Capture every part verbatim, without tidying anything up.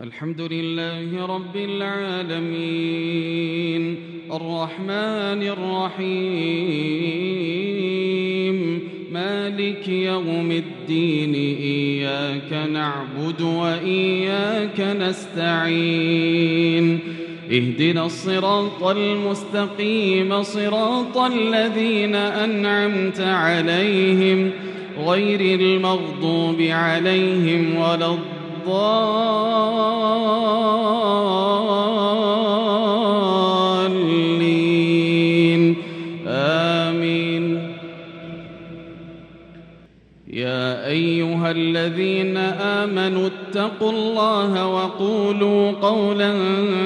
الحمد لله رب العالمين الرحمن الرحيم مالك يوم الدين إياك نعبد وإياك نستعين اهدنا الصراط المستقيم صراط الذين أنعمت عليهم غير المغضوب عليهم ولا الضالين آمين. يا أيها الذين آمنوا اتقوا الله وقولوا قولا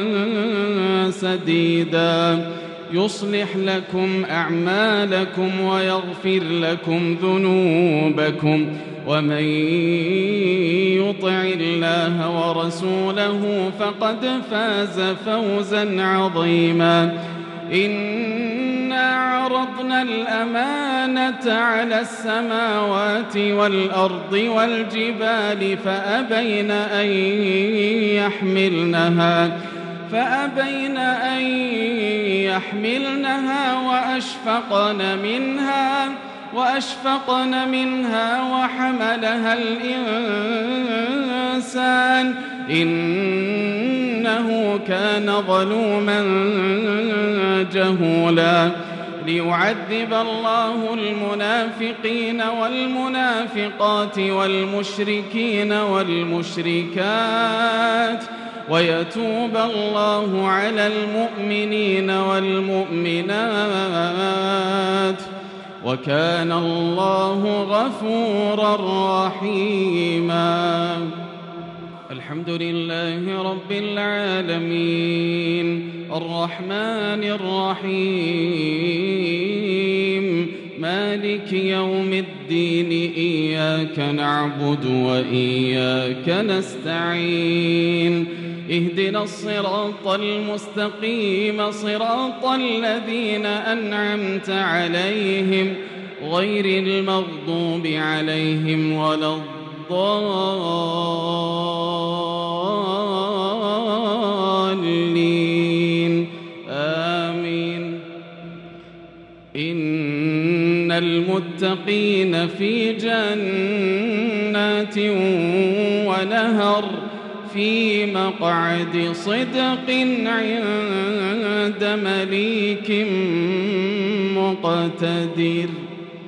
سديدا يصلح لكم أعمالكم ويغفر لكم ذنوبكم ومن يطع الله ورسوله فقد فاز فوزا عظيما. إنا عرضنا الأمانة على السماوات والأرض والجبال فأبين أن يحملنها فأبين أن يحملنها وأشفقن منها وأشفقن منها وحملها الإنسان إنه كان ظلوما جهولا. ليعذب الله المنافقين والمنافقات والمشركين والمشركات ويتوب الله على المؤمنين والمؤمنات وكان الله غفورا رحيما. الحمد لله رب العالمين الرحمن الرحيم مالك يوم الدين إياك نعبد وإياك نستعين اهدنا الصراط المستقيم صراط الذين أنعمت عليهم غير المغضوب عليهم ولا الضالين آمين. إن المتقين في جنات ونهر في مقعد صدق عند مليك مقتدر.